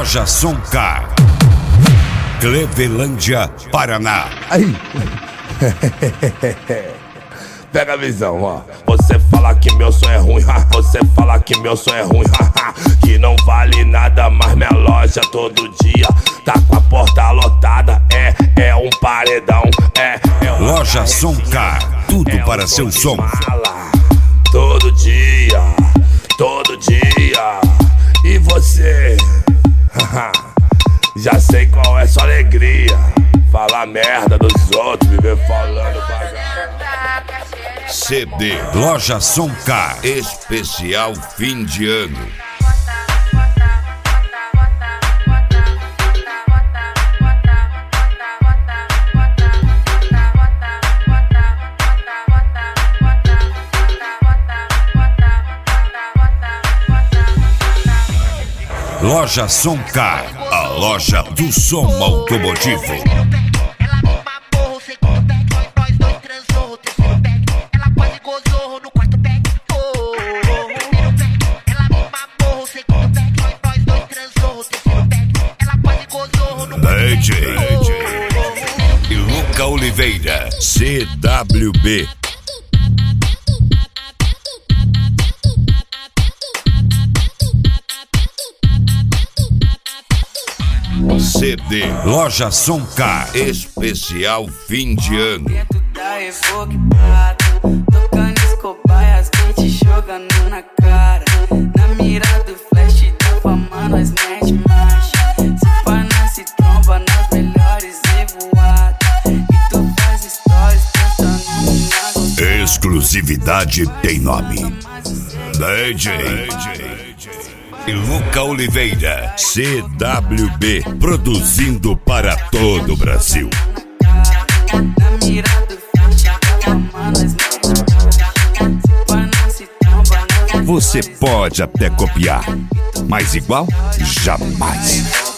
Loja Som Car, Clevelândia, Paraná. Aí. Pega a visão, ó. Você fala que meu som é ruim, você fala que meu som é ruim, que não vale nada, mas minha loja todo dia tá com a porta lotada. É um paredão, Loja Som Car, tudo para seu som. Todo dia, todo dia. E você? Já sei qual é sua alegria. Falar merda dos outros, viver falando bagaço. CD Loja Som Car, especial fim de ano. Loja Som Car, a loja do som automotivo. DJ e Luca Oliveira, CWB. CD Loja Som Car, especial fim de ano. Tocando escobaias, quente jogando na cara. Na mira do flash da fama, nós mete marcha. Se pá, nasce tromba nas melhores revoadas. E tu faz stories postando na Exclusividade tem nome. DJ e Luca Oliveira, CWB, produzindo para todo o Brasil. na mira do flash da fama, nós mete marcha. Se pá, nasce tromba nas Você pode até copiar, mas igual jamais.